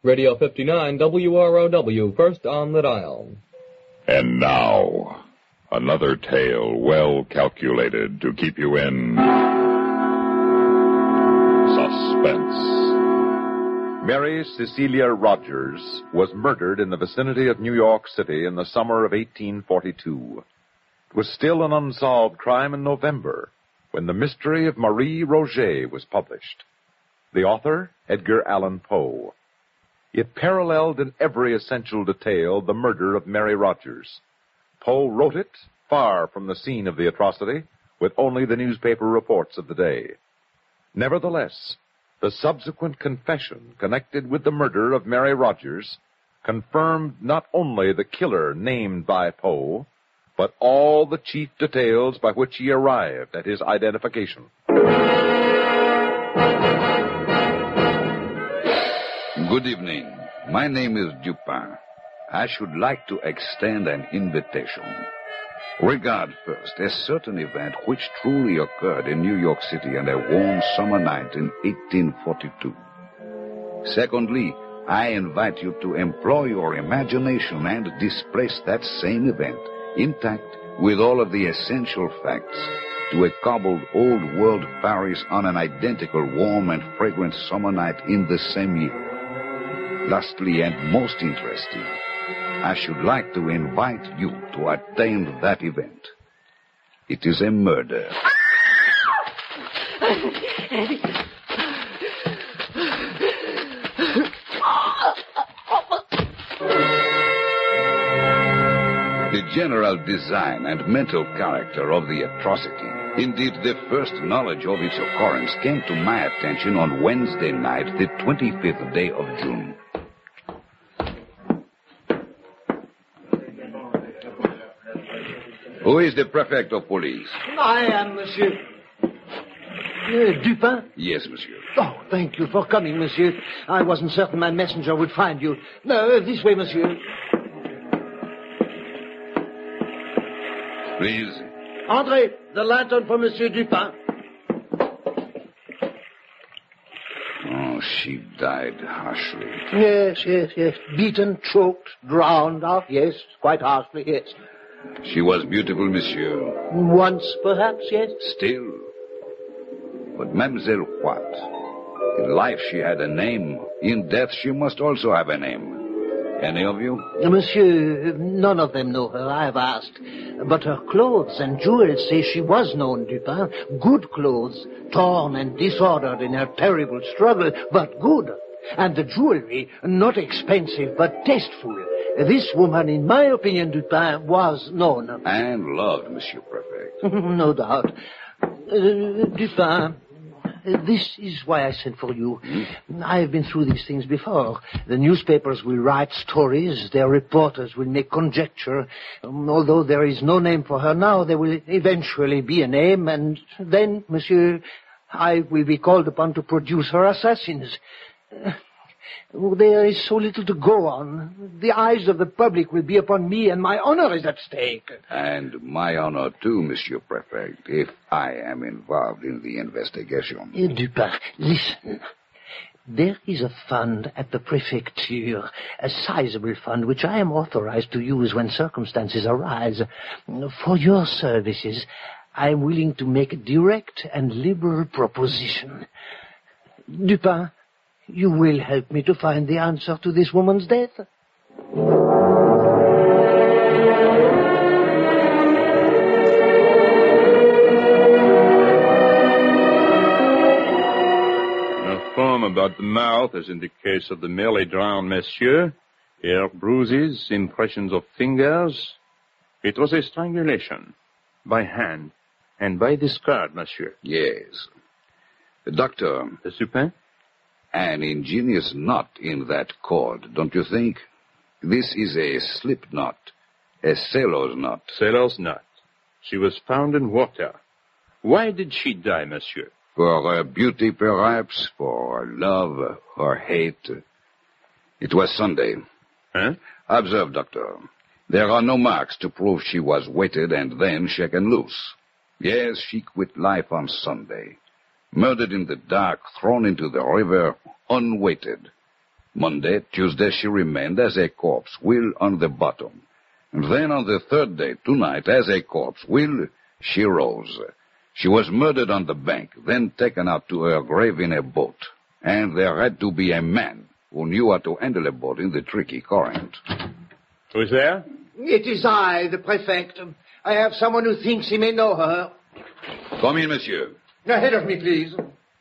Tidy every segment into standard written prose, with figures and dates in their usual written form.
Radio 59 WROW, first on the dial. And now, another tale well calculated to keep you in suspense. Mary Cecilia Rogers was murdered in the vicinity of New York City in the summer of 1842. It was still an unsolved crime in November when The Mystery of Marie Roget was published. The author, Edgar Allan Poe. It paralleled in every essential detail the murder of Mary Rogers. Poe wrote it far from the scene of the atrocity, with only the newspaper reports of the day. Nevertheless, the subsequent confession connected with the murder of Mary Rogers confirmed not only the killer named by Poe, but all the chief details by which he arrived at his identification. Good evening. My name is Dupin. I should like to extend an invitation. Regard first a certain event which truly occurred in New York City on a warm summer night in 1842. Secondly, I invite you to employ your imagination and displace that same event, intact with all of the essential facts, to a cobbled old-world Paris on an identical warm and fragrant summer night in the same year. Lastly, and most interesting, I should like to invite you to attend that event. It is a murder. The general design and mental character of the atrocity, indeed the first knowledge of its occurrence, came to my attention on Wednesday night, the 25th day of June. Who is the prefect of police? I am, monsieur. Dupin? Yes, monsieur. Oh, thank you for coming, monsieur. I wasn't certain my messenger would find you. No, this way, monsieur. Please. Entrez, the lantern for Monsieur Dupin. Oh, she died harshly. Yes. Beaten, choked, drowned out. Yes, quite harshly, yes. She was beautiful, monsieur. Once, perhaps, yes. Still. But Mademoiselle what? In life she had a name. In death she must also have a name. Any of you? Monsieur, none of them know her, I have asked. But her clothes and jewels say she was known, Dupin. Good clothes, torn and disordered in her terrible struggle, but good. And the jewelry, not expensive, but tasteful. This woman, in my opinion, Dupin, was known. And loved, Monsieur Prefect. No doubt. Dupin, this is why I sent for you. I have been through these things before. The newspapers will write stories. Their reporters will make conjecture. Although there is no name for her now, there will eventually be a name. And then, monsieur, I will be called upon to produce her assassins. There is so little to go on. The eyes of the public will be upon me, and my honor is at stake. And my honor, too, Monsieur Prefect, if I am involved in the investigation. Dupin, listen. There is a fund at the prefecture, a sizable fund which I am authorized to use when circumstances arise. For your services, I am willing to make a direct and liberal proposition. Dupin, you will help me to find the answer to this woman's death? A foam about the mouth, as in the case of the merely drowned monsieur. Hair bruises, impressions of fingers. It was a strangulation. By hand. And by discard, monsieur. Yes. Doctor. Dupin? An ingenious knot in that cord, don't you think? This is a slip knot, a sailor's knot. Sailor's knot. She was found in water. Why did she die, monsieur? For her beauty, perhaps, for her love, her hate. It was Sunday. Huh? Observe, Doctor. There are no marks to prove she was weighted and then shaken loose. Yes, she quit life on Sunday. Murdered in the dark, thrown into the river, unweighted. Monday, Tuesday, she remained as a corpse, will on the bottom. And then on the third day, tonight, as a corpse, will, she rose. She was murdered on the bank, then taken out to her grave in a boat. And there had to be a man who knew how to handle a boat in the tricky current. Who's there? It is I, the prefect. I have someone who thinks he may know her. Come in, monsieur. Ahead of me, please.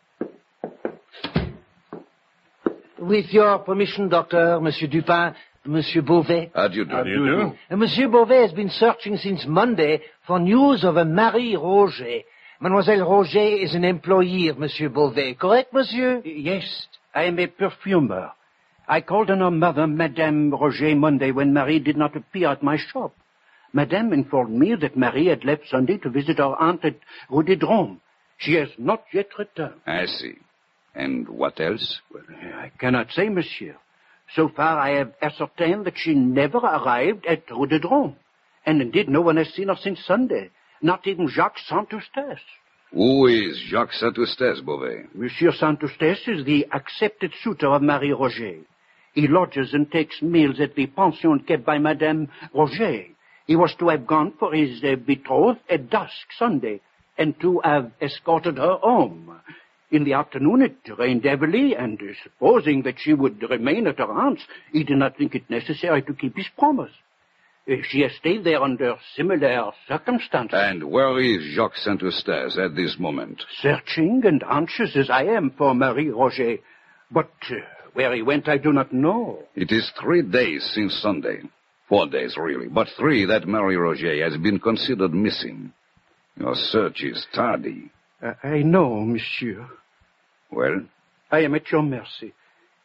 With your permission, Doctor, Monsieur Dupin, Monsieur Beauvais. How do you do? How do you do? Monsieur Beauvais has been searching since Monday for news of a Marie Roget. Mademoiselle Roget is an employee of Monsieur Beauvais, correct, monsieur? Yes, I am a perfumer. I called on her mother, Madame Roget, Monday when Marie did not appear at my shop. Madame informed me that Marie had left Sunday to visit her aunt at Rue des Drômes. She has not yet returned. I see. And what else? Well, I cannot say, monsieur. So far, I have ascertained that she never arrived at Rue des Drômes. And indeed, no one has seen her since Sunday. Not even Jacques Saint-Eustache. Who is Jacques Saint-Eustache, Beauvais? Monsieur Saint-Eustache is the accepted suitor of Marie Roget. He lodges and takes meals at the pension kept by Madame Roget. He was to have gone for his betrothed at dusk Sunday, and to have escorted her home. In the afternoon it rained heavily, and supposing that she would remain at her aunt's, he did not think it necessary to keep his promise. She has stayed there under similar circumstances. And where is Jacques Saint-Eustache at this moment? Searching and anxious as I am for Marie Roget. But where he went I do not know. It is 3 days since Sunday. 4 days, really, but 3 that Marie Roget has been considered missing. Your search is tardy. I know, monsieur. Well? I am at your mercy.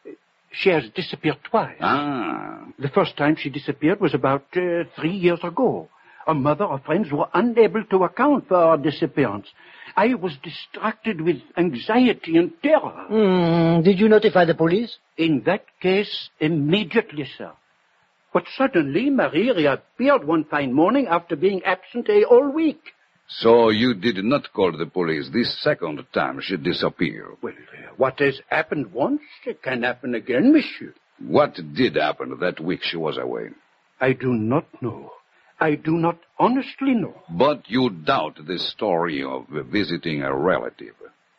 She has disappeared twice. Ah. The first time she disappeared was about 3 years ago. Her mother or friends were unable to account for her disappearance. I was distracted with anxiety and terror. Did you notify the police? In that case, immediately, sir. But suddenly, Marie reappeared one fine morning after being absent a whole week. So you did not call the police this second time she disappeared? Well, what has happened once can happen again, monsieur. What did happen that week she was away? I do not know. I do not honestly know. But you doubt the story of visiting a relative?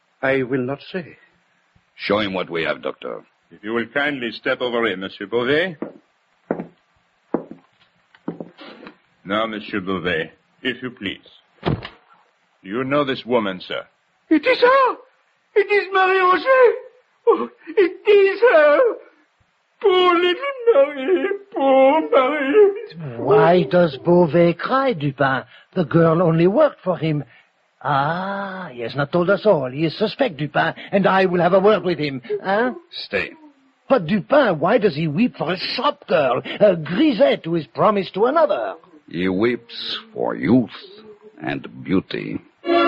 I will not say. Show him what we have, Doctor. If you will kindly step over here, Monsieur Beauvais. Now, Monsieur Beauvais, if you please. Do you know this woman, sir? It is her! It is Marie Roget! Oh, it is her! Poor little Marie! Poor Marie! Why does Beauvais cry, Dupin? The girl only worked for him. Ah, he has not told us all. He is suspect, Dupin, and I will have a word with him. Huh? Stay. But Dupin, why does he weep for a shop girl, a grisette who is promised to another? He weeps for youth and beauty.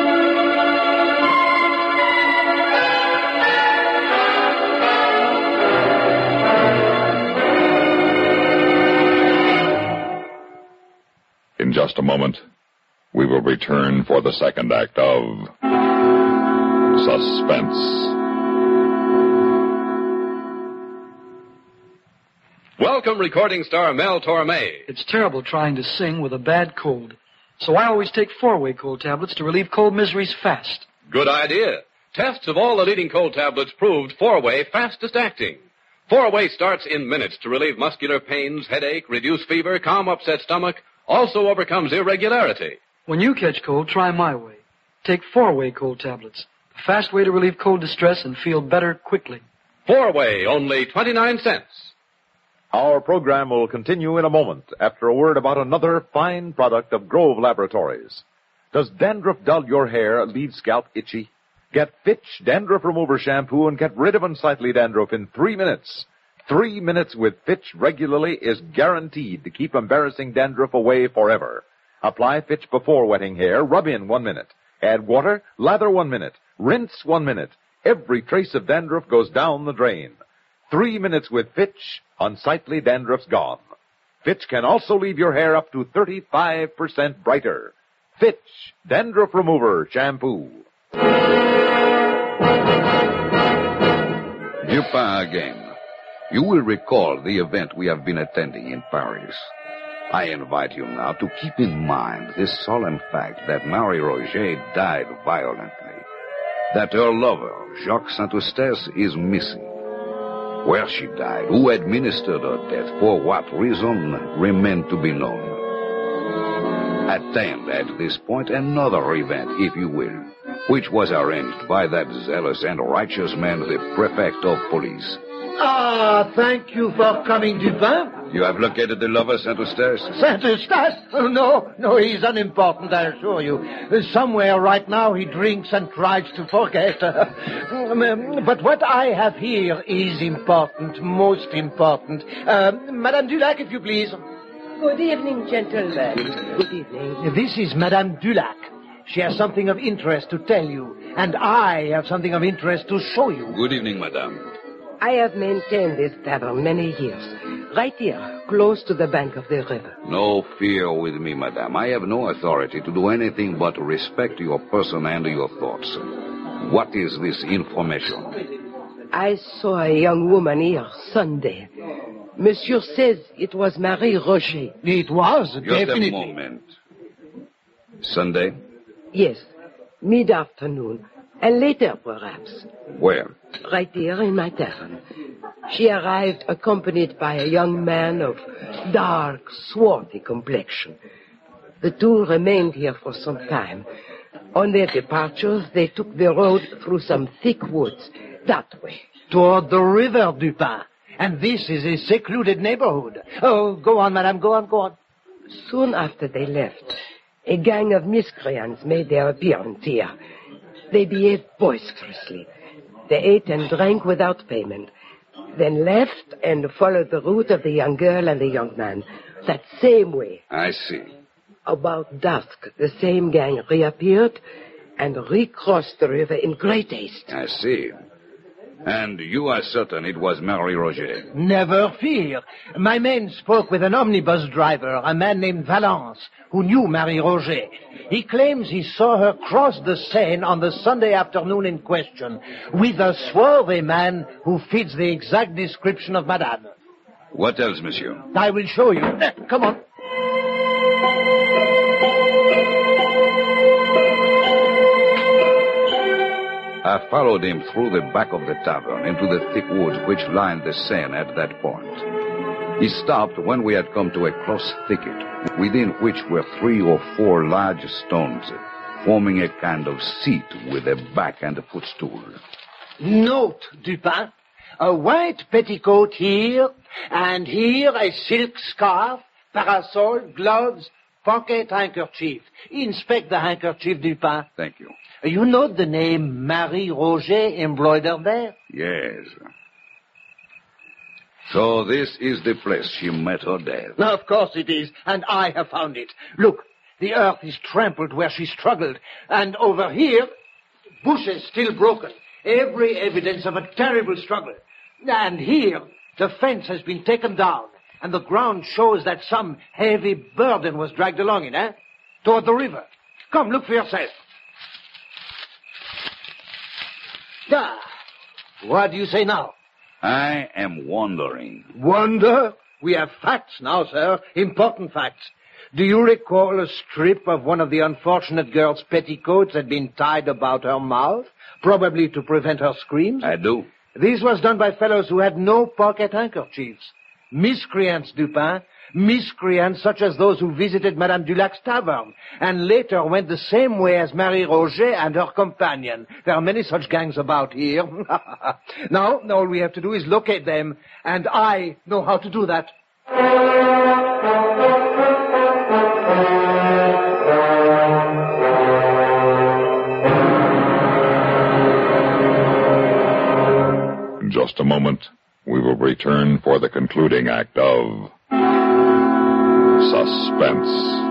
In just a moment, we will return for the second act of Suspense. Welcome, recording star Mel Torme. It's terrible trying to sing with a bad cold. So I always take 4-way cold tablets to relieve cold miseries fast. Good idea. Tests of all the leading cold tablets proved 4-way fastest acting. 4-way starts in minutes to relieve muscular pains, headache, reduce fever, calm upset stomach, also overcomes irregularity. When you catch cold, try my way. Take 4-way cold tablets. A fast way to relieve cold distress and feel better quickly. 4-way, only 29 cents. Our program will continue in a moment after a word about another fine product of Grove Laboratories. Does dandruff dull your hair, leave scalp itchy? Get Fitch Dandruff Remover Shampoo and get rid of unsightly dandruff in 3 minutes. 3 minutes with Fitch regularly is guaranteed to keep embarrassing dandruff away forever. Apply Fitch before wetting hair, rub in 1 minute. Add water, lather 1 minute, rinse 1 minute. Every trace of dandruff goes down the drain. 3 minutes with Fitch, unsightly dandruff's gone. Fitch can also leave your hair up to 35% brighter. Fitch Dandruff Remover Shampoo. Dupin again. You will recall the event we have been attending in Paris. I invite you now to keep in mind this solemn fact that Marie Roger died violently, that her lover, Jacques Saint-Eustache, is missing. Where she died, who administered her death, for what reason, remain to be known. Attend at this point another event, if you will, which was arranged by that zealous and righteous man, the prefect of police. Ah, thank you for coming, Dupin. You have located the lover, Saint-Eustache? Saint-Eustache? Oh, no, he's unimportant, I assure you. Somewhere right now he drinks and tries to forget. But what I have here is important, most important. Madame Dulac, if you please. Good evening, gentlemen. Good evening. This is Madame Dulac. She has something of interest to tell you, and I have something of interest to show you. Good evening, madame. I have maintained this tavern many years, right here, close to the bank of the river. No fear with me, madame. I have no authority to do anything but respect your person and your thoughts. What is this information? I saw a young woman here Sunday. Monsieur says it was Marie Roger. It was, definitely. Just a moment. Sunday? Yes, mid-afternoon, and later perhaps. Where? Right here in my tavern. She arrived accompanied by a young man of dark, swarthy complexion. The two remained here for some time. On their departures, they took the road through some thick woods, that way. Toward the river, Dupin. And this is a secluded neighborhood. Oh, go on, madame, go on. Soon after they left, a gang of miscreants made their appearance here. They behaved boisterously. They ate and drank without payment, then left and followed the route of the young girl and the young man, that same way. I see. About dusk, the same gang reappeared and recrossed the river in great haste. I see. And you are certain it was Marie Roger? Never fear. My men spoke with an omnibus driver, a man named Valence, who knew Marie Roger. He claims he saw her cross the Seine on the Sunday afternoon in question, with a swarthy man who fits the exact description of Madame. What else, monsieur? I will show you. Come on. I followed him through the back of the tavern into the thick woods which lined the Seine at that point. He stopped when we had come to a close thicket, within which were 3 or 4 large stones, forming a kind of seat with a back and a footstool. Note, Dupin, a white petticoat here, and here a silk scarf, parasol, gloves, pocket handkerchief. Inspect the handkerchief, Dupin. Thank you. You note the name Marie Roger embroidered there? Yes. So this is the place she met her death. Of course it is, and I have found it. Look, the earth is trampled where she struggled, and over here, bushes still broken. Every evidence of a terrible struggle. And here, the fence has been taken down, and the ground shows that some heavy burden was dragged along it, toward the river. Come, look for yourself. Ah, what do you say now? I am wondering. Wonder? We have facts now, sir. Important facts. Do you recall a strip of one of the unfortunate girl's petticoats had been tied about her mouth, probably to prevent her screams? I do. This was done by fellows who had no pocket handkerchiefs. Miscreants, Dupin. Miscreants such as those who visited Madame Dulac's tavern and later went the same way as Marie Roger and her companion. There are many such gangs about here. Now, all we have to do is locate them, and I know how to do that. In just a moment, we will return for the concluding act of Suspense.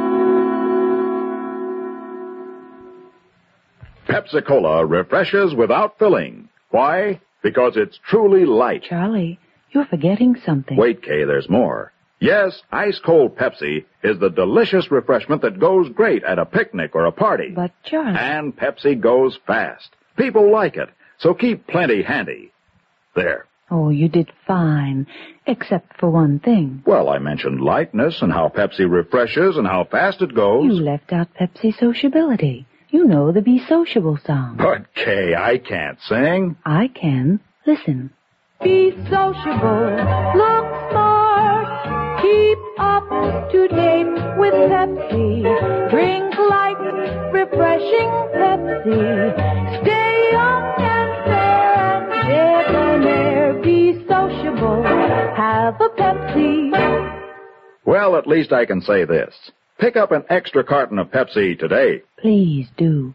Pepsi-Cola refreshes without filling. Why? Because it's truly light. Charlie, you're forgetting something. Wait, Kay, there's more. Yes, ice-cold Pepsi is the delicious refreshment that goes great at a picnic or a party. But, Charlie... And Pepsi goes fast. People like it, so keep plenty handy. There. Oh, you did fine, except for one thing. Well, I mentioned lightness and how Pepsi refreshes and how fast it goes. You left out Pepsi sociability. You know the Be Sociable song. But, Kay, I can't sing. I can. Listen. Be sociable, look smart, keep up to date with Pepsi. Drink light, refreshing Pepsi. Stay young and fair and debonair. Be sociable, have a Pepsi. Well, at least I can say this. Pick up an extra carton of Pepsi today. Please do.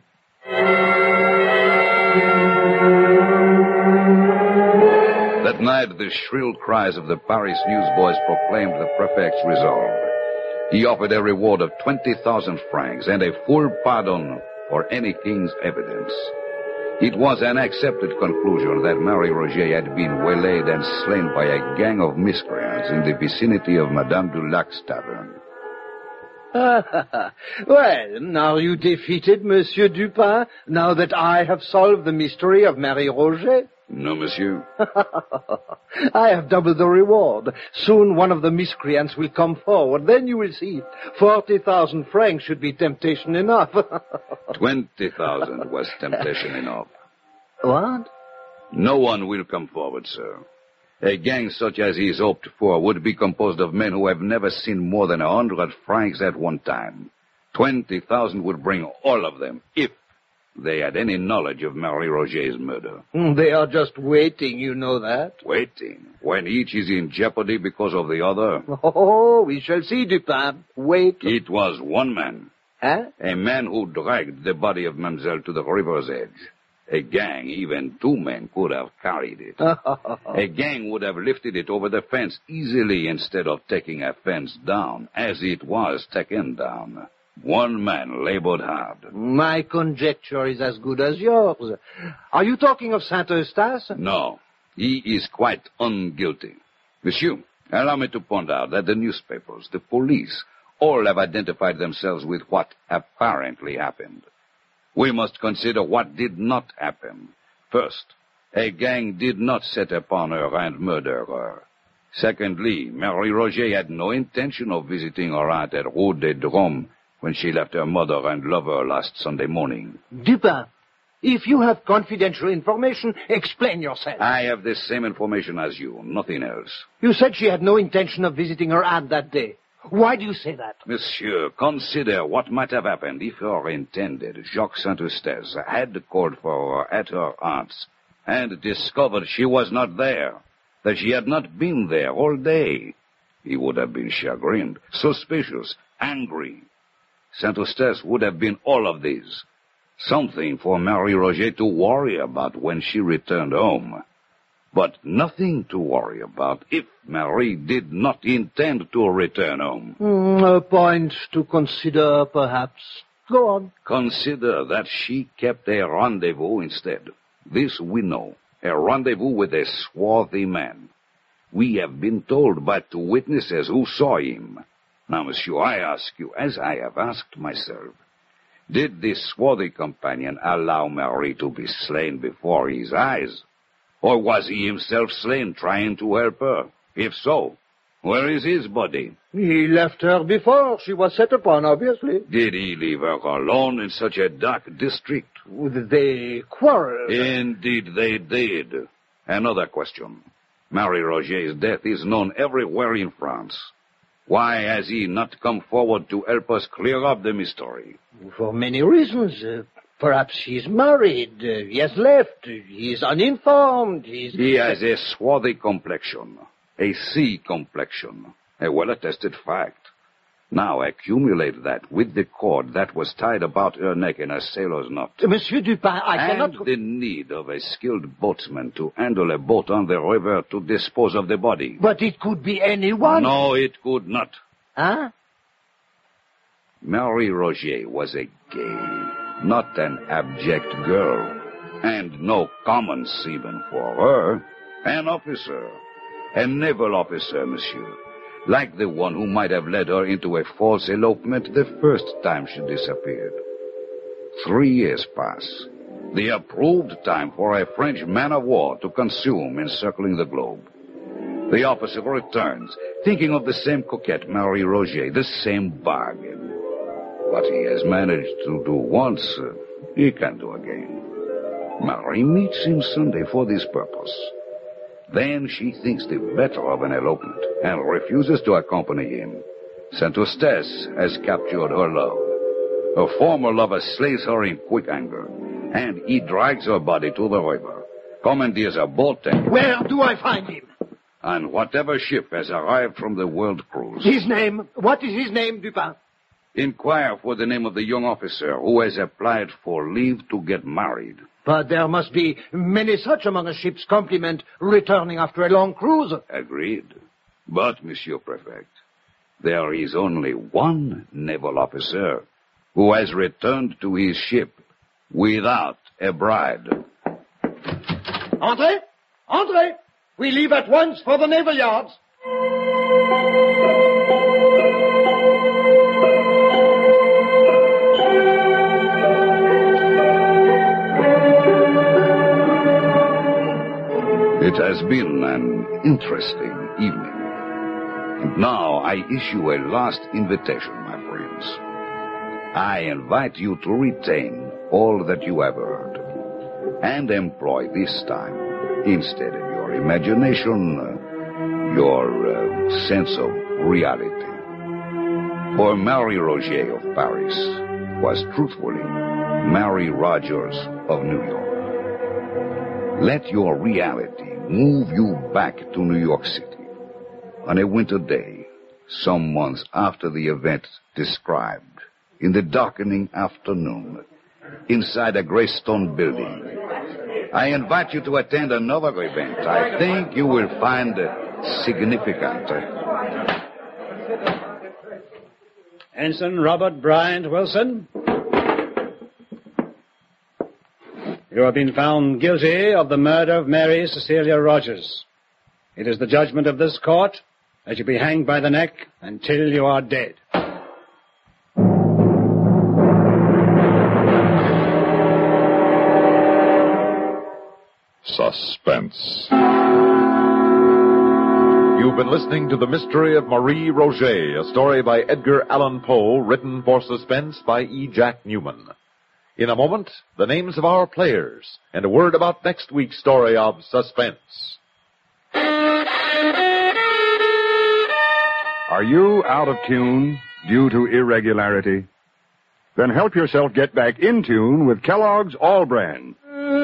That night, the shrill cries of the Paris newsboys proclaimed the prefect's resolve. He offered a reward of 20,000 francs and a full pardon for any king's evidence. It was an accepted conclusion that Marie Roget had been waylaid and slain by a gang of miscreants in the vicinity of Madame Dulac's tavern. Well, now you defeated Monsieur Dupin, now that I have solved the mystery of Marie Roget? No, monsieur. I have doubled the reward. Soon one of the miscreants will come forward. Then you will see. 40,000 francs should be temptation enough. 20,000 was temptation enough. What? No one will come forward, sir. A gang such as he's hoped for would be composed of men who have never seen more than 100 francs at one time. 20,000 would bring all of them, if they had any knowledge of Marie Roget's murder. They are just waiting, you know that. Waiting? When each is in jeopardy because of the other? Oh, we shall see, Dupin. Wait. It was one man. Huh? A man who dragged the body of Mademoiselle to the river's edge. A gang, even two men, could have carried it. A gang would have lifted it over the fence easily instead of taking a fence down, as it was taken down. One man labored hard. My conjecture is as good as yours. Are you talking of Saint-Eustache? No, he is quite unguilty. Monsieur, allow me to point out that the newspapers, the police, all have identified themselves with what apparently happened. We must consider what did not happen. First, a gang did not set upon her and murder her. Secondly, Marie Roget had no intention of visiting her aunt at Rue des Drômes when she left her mother and lover last Sunday morning. Dupin, if you have confidential information, explain yourself. I have the same information as you, nothing else. You said she had no intention of visiting her aunt that day. Why do you say that? Monsieur, consider what might have happened if her intended, Jacques Saint-Eustache, had called for her at her aunt's and discovered she was not there, that she had not been there all day. He would have been chagrined, suspicious, angry. Saint-Eustache would have been all of these. Something for Marie Roget to worry about when she returned home. But nothing to worry about if Marie did not intend to return home. A point to consider, perhaps. Go on. Consider that she kept a rendezvous instead. This we know. A rendezvous with a swarthy man. We have been told by two witnesses who saw him. Now, monsieur, I ask you, as I have asked myself, did this swarthy companion allow Marie to be slain before his eyes? Or was he himself slain trying to help her? If so, where is his body? He left her before she was set upon, obviously. Did he leave her alone in such a dark district? They quarreled. Indeed they did. Another question. Marie Roget's death is known everywhere in France. Why has he not come forward to help us clear up the mystery? For many reasons. Perhaps he's married. He has left. He's uninformed. He has a swarthy complexion. A sea complexion. A well-attested fact. Now accumulate that with the cord that was tied about her neck in a sailor's knot. Monsieur Dupin, I cannot... And the need of a skilled boatsman to handle a boat on the river to dispose of the body. But it could be anyone. No, it could not. Huh? Marie Roget was a gay, not an abject girl. And no common seaman for her. An officer. A naval officer, monsieur. Like the one who might have led her into a false elopement the first time she disappeared. 3 years pass. The approved time for a French man-of-war to consume encircling the globe. The officer returns, thinking of the same coquette, Marie Roget, the same bargain. What he has managed to do once, he can do again. Marie meets him Sunday for this purpose. Then she thinks the better of an elopement and refuses to accompany him. Saint Eustace has captured her love. Her former lover slays her in quick anger, and he drags her body to the river, commandeers a boat tank. Where do I find him? On whatever ship has arrived from the world cruise. His name? What is his name, Dupin? Inquire for the name of the young officer who has applied for leave to get married. But there must be many such among a ship's complement returning after a long cruise. Agreed. But, Monsieur Prefect, there is only one naval officer who has returned to his ship without a bride. Entrez! Entrez! We leave at once for the naval yards. It has been an interesting evening. And now I issue a last invitation, my friends. I invite you to retain all that you have heard and employ this time, instead of your imagination, your sense of reality. For Marie Roget of Paris was truthfully Mary Rogers of New York. Let your reality move you back to New York City on a winter day, some months after the event described, in the darkening afternoon, inside a gray stone building. I invite you to attend another event I think you will find significant. Ensign Robert Bryant Wilson. You have been found guilty of the murder of Mary Cecilia Rogers. It is the judgment of this court that you be hanged by the neck until you are dead. Suspense. You've been listening to The Mystery of Marie Roget, a story by Edgar Allan Poe, written for Suspense by E. Jack Newman. In a moment, the names of our players, and a word about next week's story of Suspense. Are you out of tune due to irregularity? Then help yourself get back in tune with Kellogg's All Bran.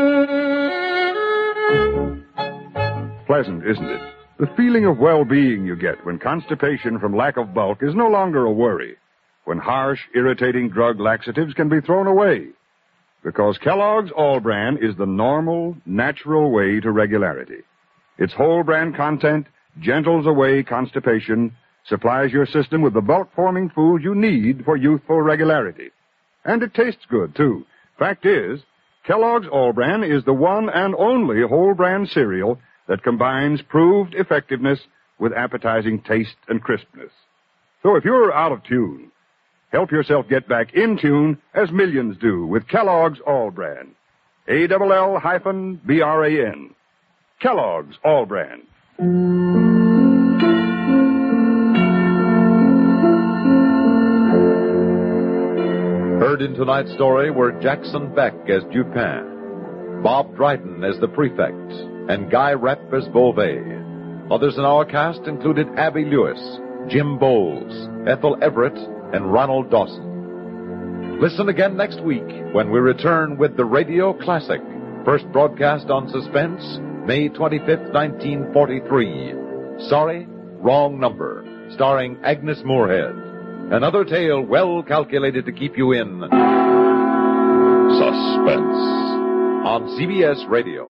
Pleasant, isn't it? The feeling of well-being you get when constipation from lack of bulk is no longer a worry, when harsh, irritating drug laxatives can be thrown away. Because Kellogg's All Bran is the normal, natural way to regularity. Its whole bran content gentles away constipation, supplies your system with the bulk-forming food you need for youthful regularity. And it tastes good, too. Fact is, Kellogg's All Bran is the one and only whole bran cereal that combines proved effectiveness with appetizing taste and crispness. So if you're out of tune, help yourself get back in tune as millions do with Kellogg's All Bran. ALL-BRAN. Kellogg's All Bran. Heard in tonight's story were Jackson Beck as Dupin, Bob Dryden as the Prefect, and Guy Repp as Beauvais. Others in our cast included Abby Lewis, Jim Bowles, Ethel Everett, and Ronald Dawson. Listen again next week when we return with the Radio Classic, first broadcast on Suspense, May 25th, 1943. Sorry, Wrong Number, starring Agnes Moorehead. Another tale well calculated to keep you in suspense on CBS Radio.